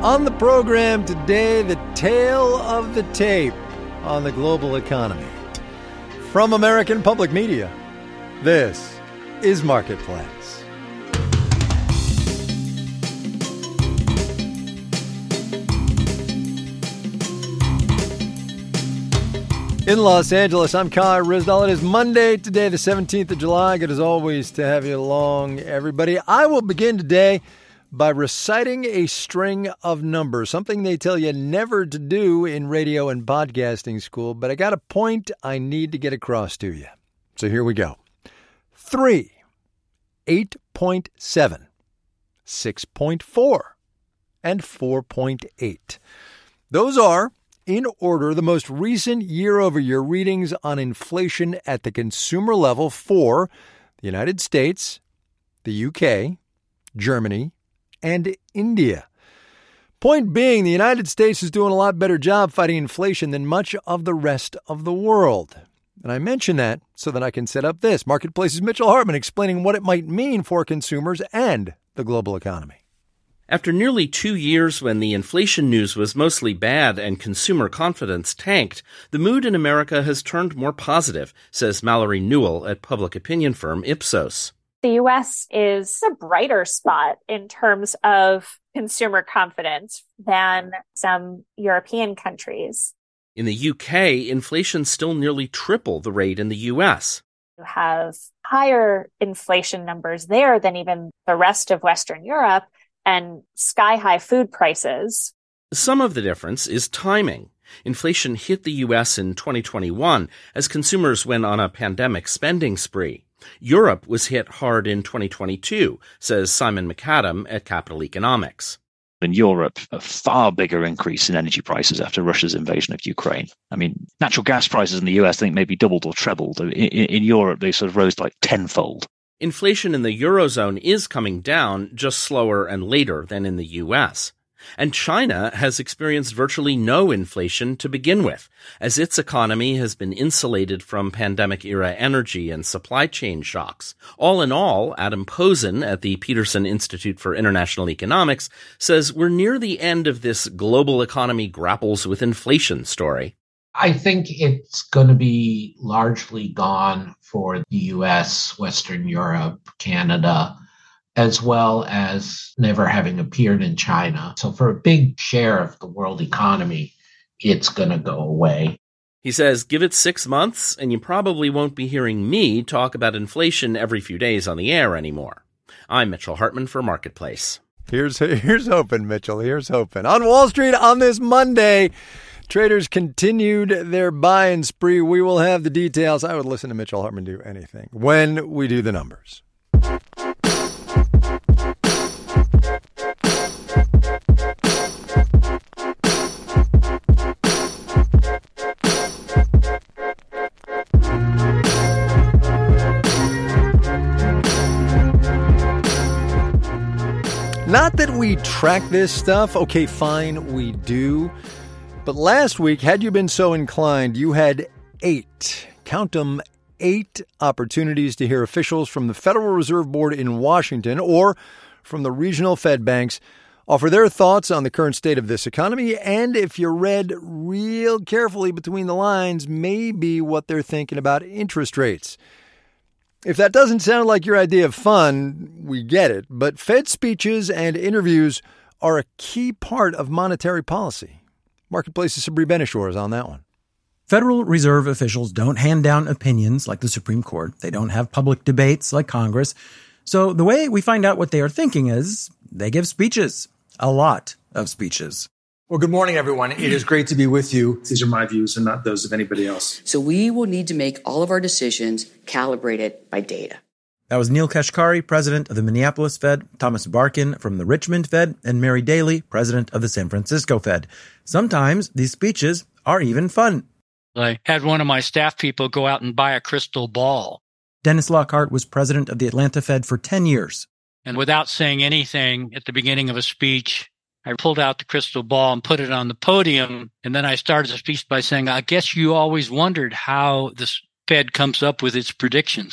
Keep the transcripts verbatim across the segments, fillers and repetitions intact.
On the program today, the tale of the tape on the global economy. From American Public Media, this is Marketplace. In Los Angeles, I'm Kai Ryssdal. It is Monday today, the seventeenth of July. Good as always to have you along, everybody. I will begin today by reciting a string of numbers, something they tell you never to do in radio and podcasting school, but I got a point I need to get across to you. So here we go. Three, eight point seven, six point four, and four point eight. Those are, in order, the most recent year-over-year readings on inflation at the consumer level for the United States, the U K, Germany, and India. Point being, the United States is doing a lot better job fighting inflation than much of the rest of the world. And I mention that so that I can set up this. Marketplace's Mitchell Hartman explaining what it might mean for consumers and the global economy. After nearly two years when the inflation news was mostly bad and consumer confidence tanked, the mood in America has turned more positive, says Mallory Newell at public opinion firm Ipsos. The U S is a brighter spot in terms of consumer confidence than some European countries. In the U K, inflation's still nearly triple the rate in the U S. You have higher inflation numbers there than even the rest of Western Europe and sky-high food prices. Some of the difference is timing. Inflation hit the U S in twenty twenty-one as consumers went on a pandemic spending spree. Europe was hit hard in twenty twenty-two, says Simon McAdam at Capital Economics. In Europe, a far bigger increase in energy prices after Russia's invasion of Ukraine. I mean, natural gas prices in the U S, I think, maybe doubled or trebled. In, in Europe, they sort of rose like tenfold. Inflation in the Eurozone is coming down, just slower and later than in the U S. And China has experienced virtually no inflation to begin with, as its economy has been insulated from pandemic-era energy and supply chain shocks. All in all, Adam Posen at the Peterson Institute for International Economics says we're near the end of this global economy grapples with inflation story. I think it's going to be largely gone for the U S, Western Europe, Canada, as well as never having appeared in China. So for a big share of the world economy, it's going to go away. He says, give it six months, and you probably won't be hearing me talk about inflation every few days on the air anymore. I'm Mitchell Hartman for Marketplace. Here's, here's hoping, Mitchell. Here's hoping. On Wall Street on this Monday, traders continued their buying spree. We will have the details. I would listen to Mitchell Hartman do anything when we do the numbers. Not that we track this stuff. Okay, fine, we do. But last week, had you been so inclined, you had eight, count them, eight opportunities to hear officials from the Federal Reserve Board in Washington or from the regional Fed banks offer their thoughts on the current state of this economy, and if you read real carefully between the lines, maybe what they're thinking about interest rates. If that doesn't sound like your idea of fun, we get it, but Fed speeches and interviews are a key part of monetary policy. Marketplace's Sabri Benishore is on that one. Federal Reserve officials don't hand down opinions like the Supreme Court. They don't have public debates like Congress. So the way we find out what they are thinking is they give speeches. A lot of speeches. Well, good morning, everyone. It is great to be with you. These are my views and not those of anybody else. So we will need to make all of our decisions calibrated by data. That was Neil Kashkari, president of the Minneapolis Fed, Thomas Barkin from the Richmond Fed, and Mary Daly, president of the San Francisco Fed. Sometimes these speeches are even fun. I had one of my staff people go out and buy a crystal ball. Dennis Lockhart was president of the Atlanta Fed for ten years. And without saying anything at the beginning of a speech, I pulled out the crystal ball and put it on the podium. And then I started the speech by saying, I guess you always wondered how the Fed comes up with its predictions.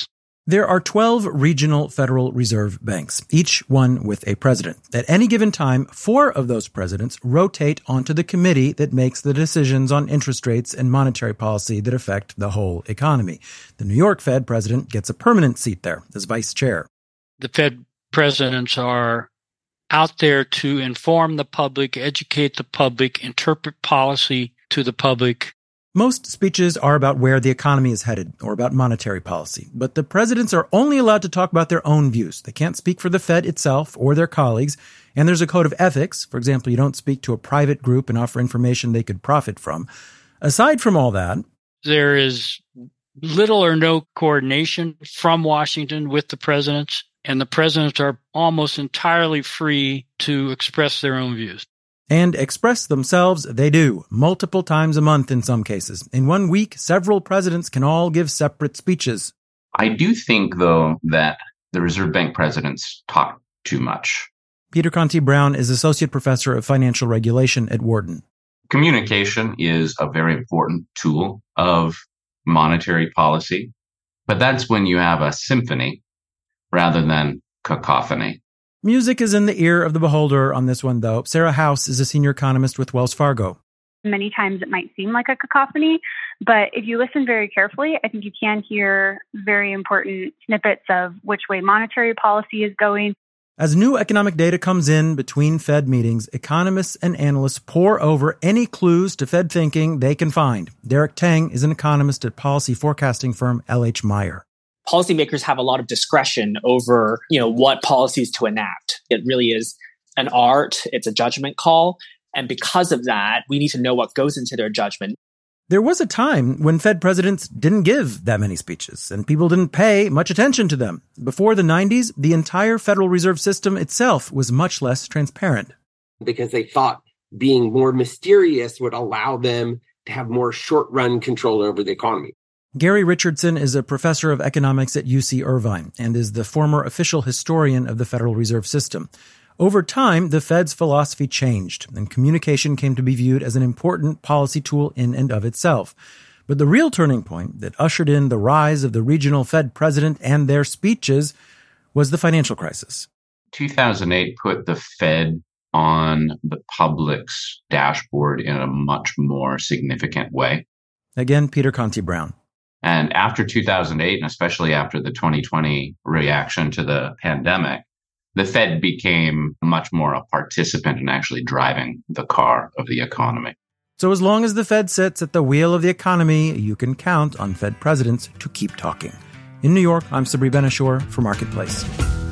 There are twelve regional Federal Reserve banks, each one with a president. At any given time, four of those presidents rotate onto the committee that makes the decisions on interest rates and monetary policy that affect the whole economy. The New York Fed president gets a permanent seat there as vice chair. The Fed presidents are out there to inform the public, educate the public, interpret policy to the public. Most speeches are about where the economy is headed or about monetary policy, but the presidents are only allowed to talk about their own views. They can't speak for the Fed itself or their colleagues, and there's a code of ethics. For example, you don't speak to a private group and offer information they could profit from. Aside from all that, there is little or no coordination from Washington with the presidents, and the presidents are almost entirely free to express their own views. And express themselves, they do, multiple times a month in some cases. In one week, several presidents can all give separate speeches. I do think, though, that the Reserve Bank presidents talk too much. Peter Conti Brown is Associate Professor of Financial Regulation at Wharton. Communication is a very important tool of monetary policy, but that's when you have a symphony rather than cacophony. Music is in the ear of the beholder on this one, though. Sarah House is a senior economist with Wells Fargo. Many times it might seem like a cacophony, but if you listen very carefully, I think you can hear very important snippets of which way monetary policy is going. As new economic data comes in between Fed meetings, economists and analysts pore over any clues to Fed thinking they can find. Derek Tang is an economist at policy forecasting firm L H Meyer. Policymakers have a lot of discretion over, you know, what policies to enact. It really is an art. It's a judgment call. And because of that, we need to know what goes into their judgment. There was a time when Fed presidents didn't give that many speeches, and people didn't pay much attention to them. Before the nineties, the entire Federal Reserve System itself was much less transparent. Because they thought being more mysterious would allow them to have more short-run control over the economy. Gary Richardson is a professor of economics at U C Irvine and is the former official historian of the Federal Reserve System. Over time, the Fed's philosophy changed, and communication came to be viewed as an important policy tool in and of itself. But the real turning point that ushered in the rise of the regional Fed president and their speeches was the financial crisis. two thousand eight put the Fed on the public's dashboard in a much more significant way. Again, Peter Conti Brown. And after two thousand eight, and especially after the twenty twenty reaction to the pandemic, the Fed became much more a participant in actually driving the car of the economy. So as long as the Fed sits at the wheel of the economy, you can count on Fed presidents to keep talking. In New York, I'm Sabri Ben-Achour for Marketplace.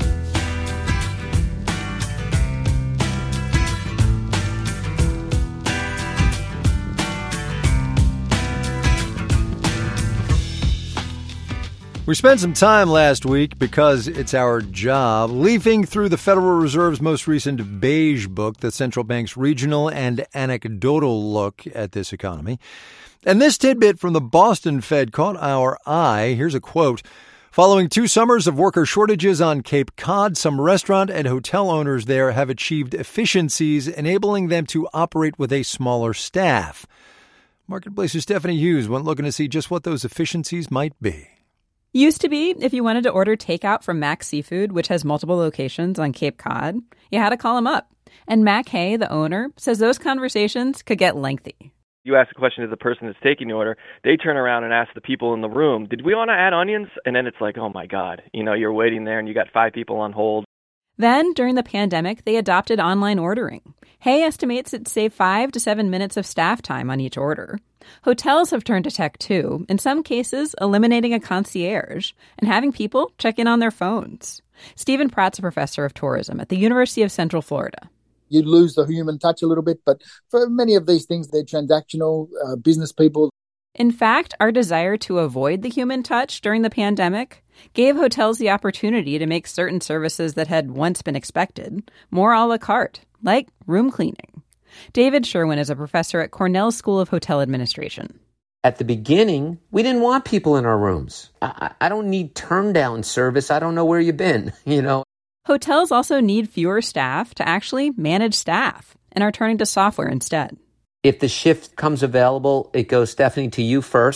We spent some time last week, because it's our job, leafing through the Federal Reserve's most recent beige book, the central bank's regional and anecdotal look at this economy. And this tidbit from the Boston Fed caught our eye. Here's a quote. Following two summers of worker shortages on Cape Cod, some restaurant and hotel owners there have achieved efficiencies, enabling them to operate with a smaller staff. Marketplace's Stephanie Hughes went looking to see just what those efficiencies might be. Used to be, if you wanted to order takeout from Mac Seafood, which has multiple locations on Cape Cod, you had to call them up. And Mac Hay, the owner, says those conversations could get lengthy. You ask a question to the person that's taking the order, they turn around and ask the people in the room, did we want to add onions? And then it's like, oh my God, you know, you're waiting there and you got five people on hold. Then, during the pandemic, they adopted online ordering. Hay estimates it saved five to seven minutes of staff time on each order. Hotels have turned to tech, too, in some cases eliminating a concierge and having people check in on their phones. Stephen Pratt's a professor of tourism at the University of Central Florida. You lose the human touch a little bit, but for many of these things, they're transactional, uh, business people. In fact, our desire to avoid the human touch during the pandemic gave hotels the opportunity to make certain services that had once been expected more a la carte, like room cleaning. David Sherwin is a professor at Cornell School of Hotel Administration. At the beginning, we didn't want people in our rooms. I, I don't need turn-down service. I don't know where you've been, you know. Hotels also need fewer staff to actually manage staff and are turning to software instead. If the shift comes available, it goes, Stephanie, to you first,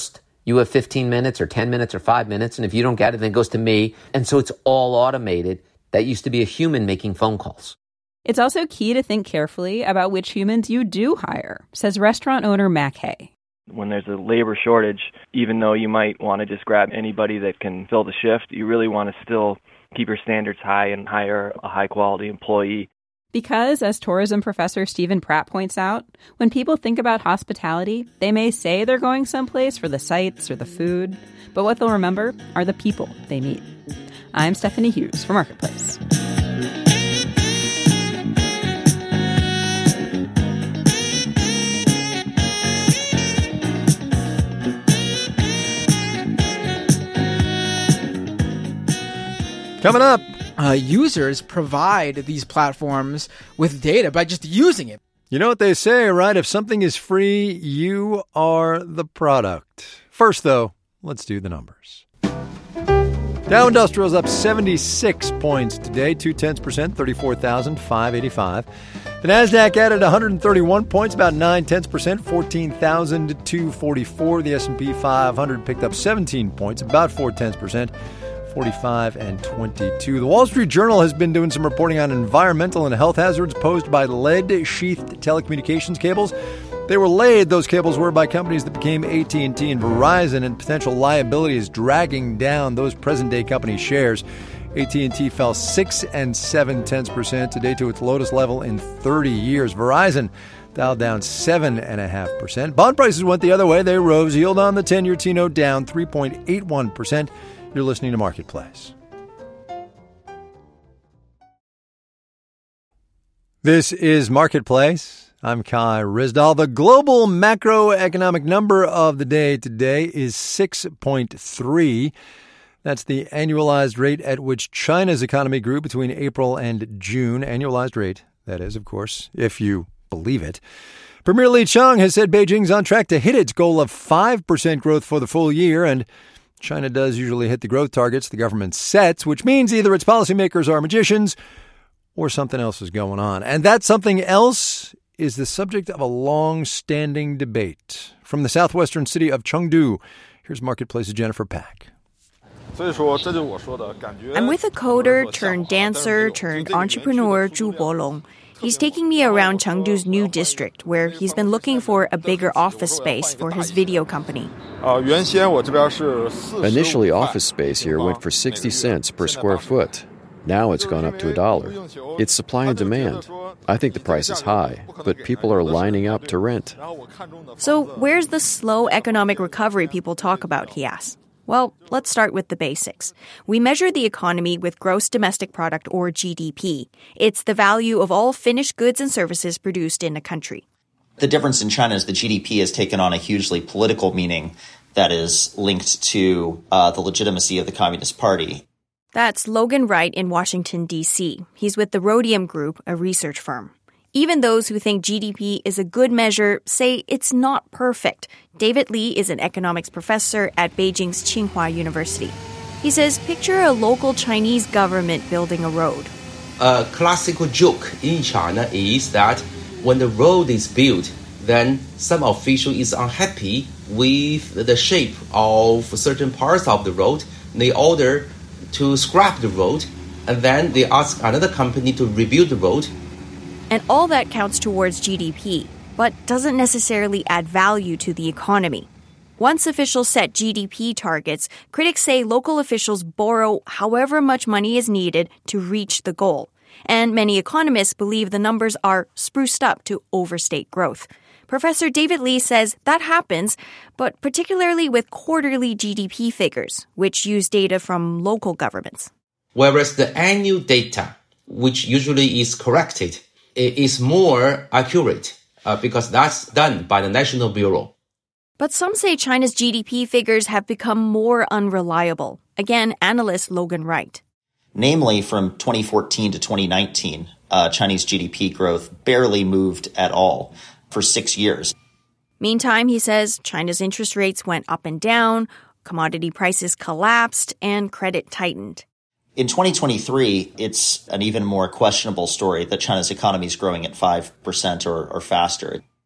You have fifteen minutes or ten minutes or five minutes, and if you don't get it, then it goes to me. And so it's all automated. That used to be a human making phone calls. It's also key to think carefully about which humans you do hire, says restaurant owner Mac Hay. When there's a labor shortage, even though you might want to just grab anybody that can fill the shift, you really want to still keep your standards high and hire a high-quality employee. Because, as tourism professor Stephen Pratt points out, when people think about hospitality, they may say they're going someplace for the sights or the food, but what they'll remember are the people they meet. I'm Stephanie Hughes for Marketplace. Coming up, uh, users provide these platforms with data by just using it. You know what they say, right? If something is free, you are the product. First, though, let's do the numbers. Dow Industrial's up seventy-six points today, two tenths percent, thirty-four thousand five hundred eighty-five. The Nasdaq added one hundred thirty-one points, about nine tenths percent, fourteen thousand two hundred forty-four. The S and P five hundred picked up seventeen points, about four tenths percent. forty-five and twenty-two. The Wall Street Journal has been doing some reporting on environmental and health hazards posed by lead-sheathed telecommunications cables. They were laid, those cables were, by companies that became A T and T and Verizon, and potential liability is dragging down those present-day company shares. A T and T fell six and seven tenths percent today to its lowest level in thirty years. Verizon Dow down seven point five percent. Bond prices went the other way. They rose. Yield on the ten-year T-note down three point eight one percent. You're listening to Marketplace. This is Marketplace. I'm Kai Ryssdal. The global macroeconomic number of the day today is six point three. That's the annualized rate at which China's economy grew between April and June. Annualized rate, that is, of course, if you believe it. Premier Li Qiang has said Beijing's on track to hit its goal of five percent growth for the full year, and China does usually hit the growth targets the government sets, which means either its policymakers are magicians or something else is going on. And that something else is the subject of a long-standing debate. From the southwestern city of Chengdu, here's Marketplace's Jennifer Pack. I'm with a coder turned dancer turned entrepreneur Zhu Bolong. He's taking me around Chengdu's new district, where he's been looking for a bigger office space for his video company. Initially, office space here went for sixty cents per square foot. Now it's gone up to a dollar. It's supply and demand. I think the price is high, but people are lining up to rent. So where's the slow economic recovery people talk about, he asks. Well, let's start with the basics. We measure the economy with gross domestic product, or G D P. It's the value of all finished goods and services produced in a country. The difference in China is the G D P has taken on a hugely political meaning that is linked to uh, the legitimacy of the Communist Party. That's Logan Wright in Washington, D C. He's with the Rhodium Group, a research firm. Even those who think G D P is a good measure say it's not perfect. David Li is an economics professor at Beijing's Tsinghua University. He says, picture a local Chinese government building a road. A classical joke in China is that when the road is built, then some official is unhappy with the shape of certain parts of the road. They order to scrap the road, and then they ask another company to rebuild the road. And all that counts towards G D P, but doesn't necessarily add value to the economy. Once officials set G D P targets, critics say local officials borrow however much money is needed to reach the goal. And many economists believe the numbers are spruced up to overstate growth. Professor David Li says that happens, but particularly with quarterly G D P figures, which use data from local governments. Whereas the annual data, which usually is corrected, is more accurate uh, because that's done by the National Bureau. But some say China's G D P figures have become more unreliable. Again, analyst Logan Wright. Namely, from twenty fourteen to twenty nineteen, uh, Chinese G D P growth barely moved at all for six years. Meantime, he says, China's interest rates went up and down, commodity prices collapsed, and credit tightened. In twenty twenty-three, it's an even more questionable story that China's economy is growing at five percent or, or faster.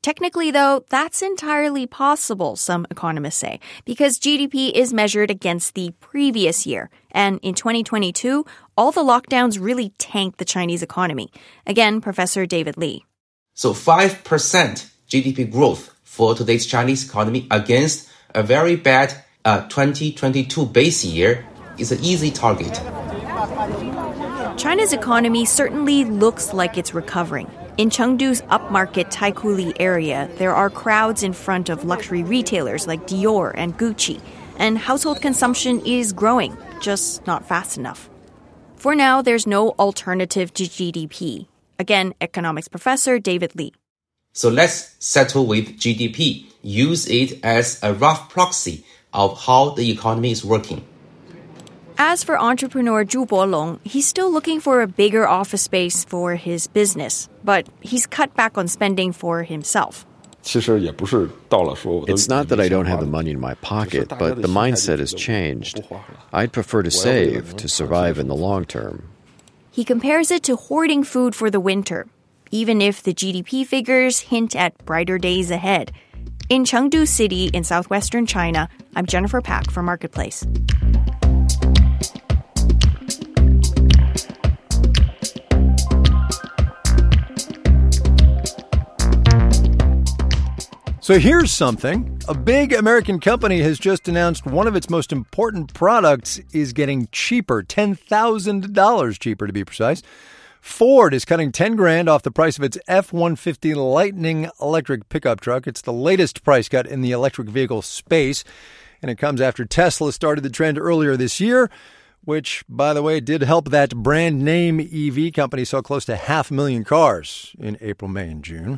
Technically, though, that's entirely possible, some economists say, because G D P is measured against the previous year. And in twenty twenty-two, all the lockdowns really tanked the Chinese economy. Again, Professor David Lee. So five percent G D P growth for today's Chinese economy against a very bad uh, twenty twenty-two base year is an easy target. China's economy certainly looks like it's recovering. In Chengdu's upmarket Taikoo area, there are crowds in front of luxury retailers like Dior and Gucci, and household consumption is growing, just not fast enough. For now, there's no alternative to G D P. Again, economics professor David Lee. So let's settle with G D P. Use it as a rough proxy of how the economy is working. As for entrepreneur Zhu Bolong, he's still looking for a bigger office space for his business, but he's cut back on spending for himself. It's not that I don't have the money in my pocket, but the mindset has changed. I'd prefer to save to survive in the long term. He compares it to hoarding food for the winter, even if the G D P figures hint at brighter days ahead. In Chengdu City in southwestern China, I'm Jennifer Pack for Marketplace. So here's something. A big American company has just announced one of its most important products is getting cheaper, ten thousand dollars cheaper to be precise. Ford is cutting ten grand off the price of its F one fifty Lightning electric pickup truck. It's the latest price cut in the electric vehicle space, and it comes after Tesla started the trend earlier this year, which, by the way, did help that brand name E V company sell close to half a million cars in April, May, and June.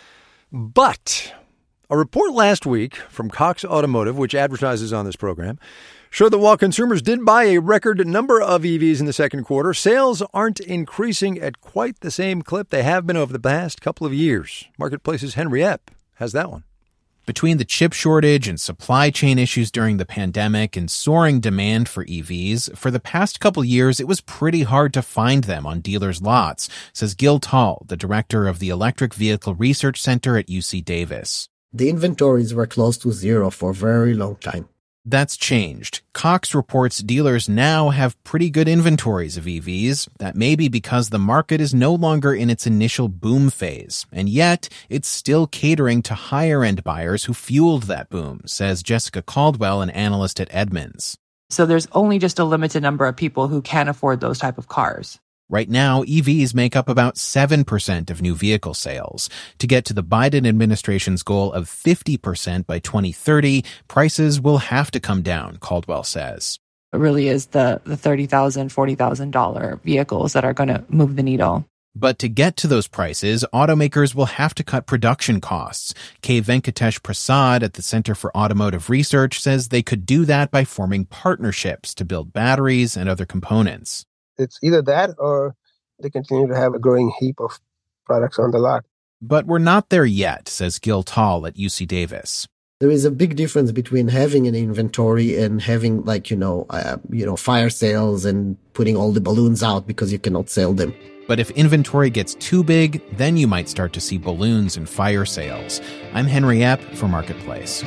But a report last week from Cox Automotive, which advertises on this program, showed that while consumers did buy a record number of E Vs in the second quarter, sales aren't increasing at quite the same clip they have been over the past couple of years. Marketplace's Henry Epp has that one. Between the chip shortage and supply chain issues during the pandemic and soaring demand for E Vs, for the past couple years, it was pretty hard to find them on dealers' lots, says Gil Tall, the director of the Electric Vehicle Research Center at U C Davis. The inventories were close to zero for a very long time. That's changed. Cox reports dealers now have pretty good inventories of E Vs. That may be because the market is no longer in its initial boom phase, and yet it's still catering to higher-end buyers who fueled that boom, says Jessica Caldwell, an analyst at Edmunds. So there's only just a limited number of people who can afford those type of cars. Right now, E Vs make up about seven percent of new vehicle sales. To get to the Biden administration's goal of fifty percent by twenty thirty, prices will have to come down, Caldwell says. It really is the, the thirty thousand dollars, forty thousand dollars vehicles that are going to move the needle. But to get to those prices, automakers will have to cut production costs. K. Venkatesh Prasad at the Center for Automotive Research says they could do that by forming partnerships to build batteries and other components. It's either that or they continue to have a growing heap of products on the lot. But we're not there yet, says Gil Tall at U C Davis. There is a big difference between having an inventory and having, like, you know, uh, you know, fire sales and putting all the balloons out because you cannot sell them. But if inventory gets too big, then you might start to see balloons and fire sales. I'm Henry Epp for Marketplace.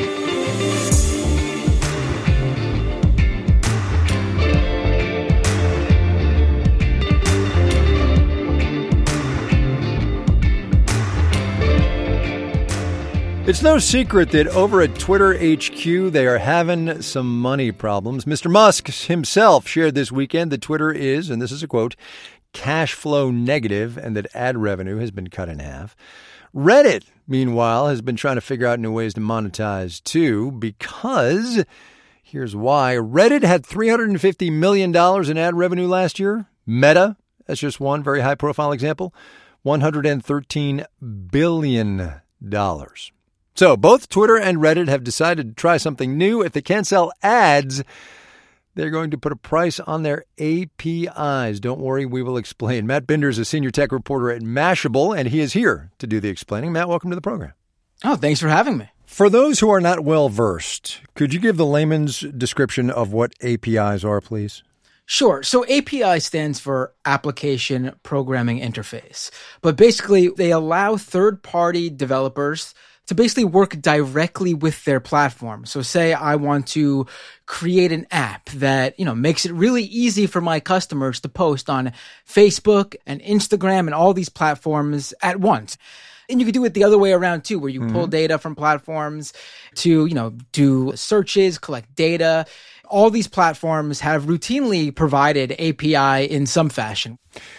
It's no secret that over at Twitter H Q, they are having some money problems. Mister Musk himself shared this weekend that Twitter is, and this is a quote, cash flow negative and that ad revenue has been cut in half. Reddit, meanwhile, has been trying to figure out new ways to monetize too, because here's why. Reddit had three hundred fifty million dollars in ad revenue last year. Meta, that's just one very high-profile example, one hundred thirteen billion dollars. So both Twitter and Reddit have decided to try something new. If they can't sell ads, they're going to put a price on their A P Is. Don't worry, we will explain. Matt Binder is a senior tech reporter at Mashable, and he is here to do the explaining. Matt, welcome to the program. Oh, thanks for having me. For those who are not well versed, could you give the layman's description of what A P Is are, please? Sure. So A P I stands for Application Programming Interface. But basically, they allow third-party developers to basically work directly with their platform. So say I want to create an app that, you know, makes it really easy for my customers to post on Facebook and Instagram and all these platforms at once. And you could do it the other way around too, where you mm-hmm. pull data from platforms to, you know, do searches, collect data. All these platforms have routinely provided A P I in some fashion.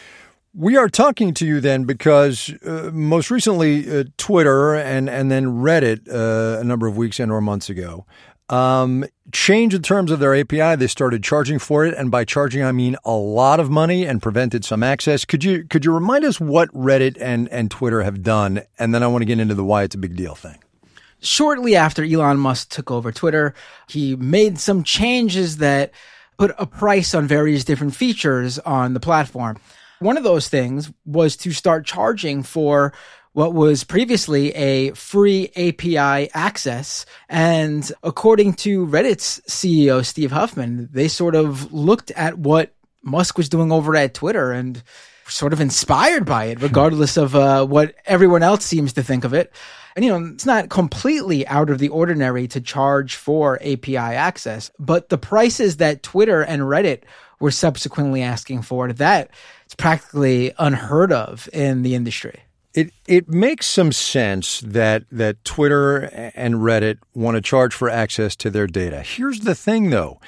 We are talking to you then because uh, most recently uh, Twitter and, and then Reddit uh, a number of weeks and or months ago um, changed the terms of their A P I. They started charging for it. And by charging, I mean a lot of money and prevented some access. Could you could you remind us what Reddit and, and Twitter have done? And then I want to get into the why it's a big deal thing. Shortly after Elon Musk took over Twitter, he made some changes that put a price on various different features on the platform. One of those things was to start charging for what was previously a free A P I access. And according to Reddit's C E O, Steve Huffman, they sort of looked at what Musk was doing over at Twitter and were sort of inspired by it, regardless of uh, what everyone else seems to think of it. And, you know, it's not completely out of the ordinary to charge for A P I access, but the prices that Twitter and Reddit were subsequently asking for, that it's practically unheard of in the industry. It it makes some sense that that Twitter and Reddit want to charge for access to their data. Here's the thing, though.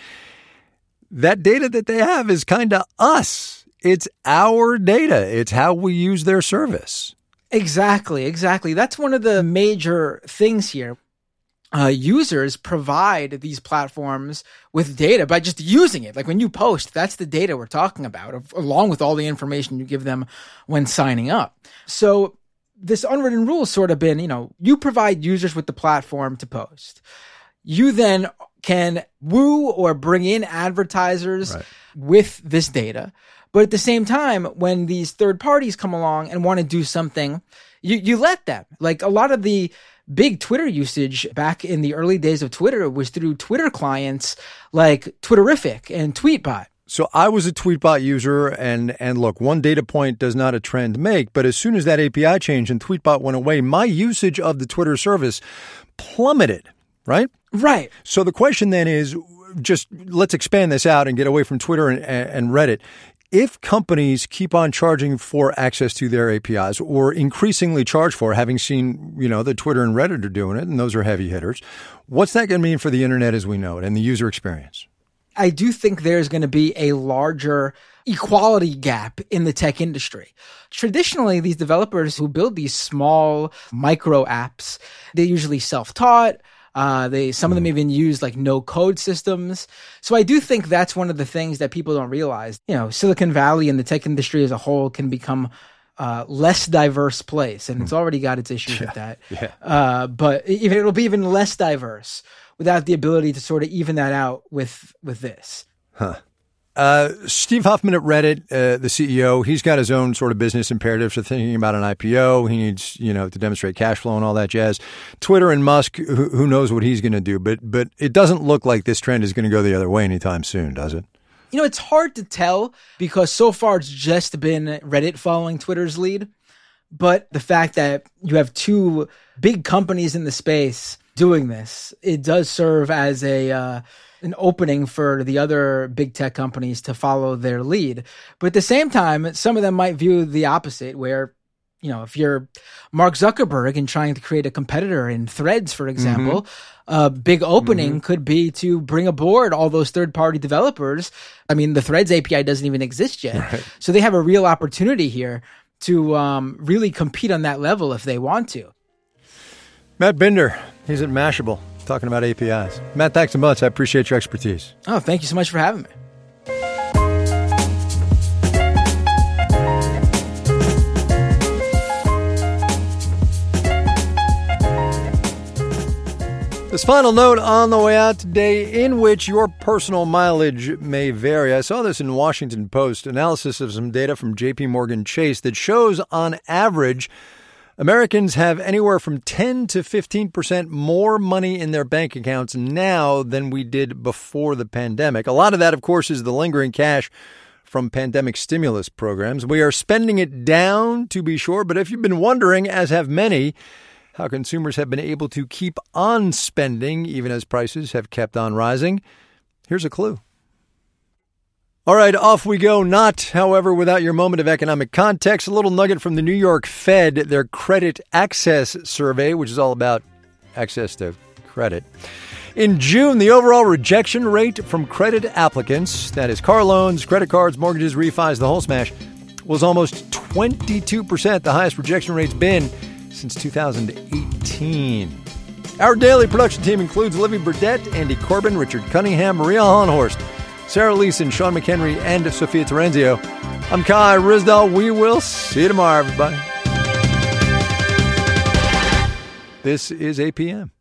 That data that they have is kind of us. It's our data. It's how we use their service. Exactly, exactly. That's one of the major things here. Uh, users provide these platforms with data by just using it. Like when you post, that's the data we're talking about, along with all the information you give them when signing up. So this unwritten rule has sort of been, you know, you provide users with the platform to post. You then can woo or bring in advertisers right. with this data. But at the same time, when these third parties come along and want to do something, you, you let them. Like a lot of the big Twitter usage back in the early days of Twitter was through Twitter clients like Twitterrific and Tweetbot. So I was a Tweetbot user, and and look, one data point does not a trend make, but as soon as that A P I changed and Tweetbot went away, my usage of the Twitter service plummeted, right? Right. So the question then is, just let's expand this out and get away from Twitter and, and Reddit. If companies keep on charging for access to their A P Is or increasingly charge for, having seen, you know, that Twitter and Reddit are doing it, and those are heavy hitters, what's that going to mean for the internet as we know it and the user experience? I do think there's going to be a larger equality gap in the tech industry. Traditionally, these developers who build these small micro apps, they're usually self-taught. Uh, they, some of them even use like no code systems. So I do think that's one of the things that people don't realize. You know, Silicon Valley and the tech industry as a whole can become uh, less diverse place. And it's already got its issues yeah. with that. Yeah. Uh, but even, it'll be even less diverse without the ability to sort of even that out with, with this. Huh. Uh, Steve Huffman at Reddit, uh, the C E O, he's got his own sort of business imperatives for thinking about an I P O. He needs, you know, to demonstrate cash flow and all that jazz. Twitter and Musk, who, who knows what he's going to do, but but it doesn't look like this trend is going to go the other way anytime soon, does it? You know, it's hard to tell because so far it's just been Reddit following Twitter's lead. But the fact that you have two big companies in the space doing this, it does serve as a uh, an opening for the other big tech companies to follow their lead. But at the same time, some of them might view the opposite, where, you know, if you're Mark Zuckerberg and trying to create a competitor in Threads, for example, mm-hmm. a big opening mm-hmm. could be to bring aboard all those third-party developers. I mean, the Threads A P I doesn't even exist yet. Right. So they have a real opportunity here to um, really compete on that level if they want to. Matt Binder, he's at Mashable, talking about A P Is. Matt, thanks so much. I appreciate your expertise. Oh, thank you so much for having me. This final note on the way out today, in which your personal mileage may vary. I saw this in Washington Post, analysis of some data from J P Morgan Chase that shows on average Americans have anywhere from ten to fifteen percent more money in their bank accounts now than we did before the pandemic. A lot of that, of course, is the lingering cash from pandemic stimulus programs. We are spending it down, to be sure, but if you've been wondering, as have many, how consumers have been able to keep on spending even as prices have kept on rising, here's a clue. All right, off we go. Not, however, without your moment of economic context. A little nugget from the New York Fed, their credit access survey, which is all about access to credit. In June, the overall rejection rate from credit applicants, that is car loans, credit cards, mortgages, refis, the whole smash, was almost twenty-two percent, the highest rejection rate's been since two thousand eighteen. Our daily production team includes Olivia Burdett, Andy Corbin, Richard Cunningham, Maria Hollenhorst, Sarah Leeson, Sean McHenry, and Sophia Terenzio. I'm Kai Ryssdal. We will see you tomorrow, everybody. This is A P M.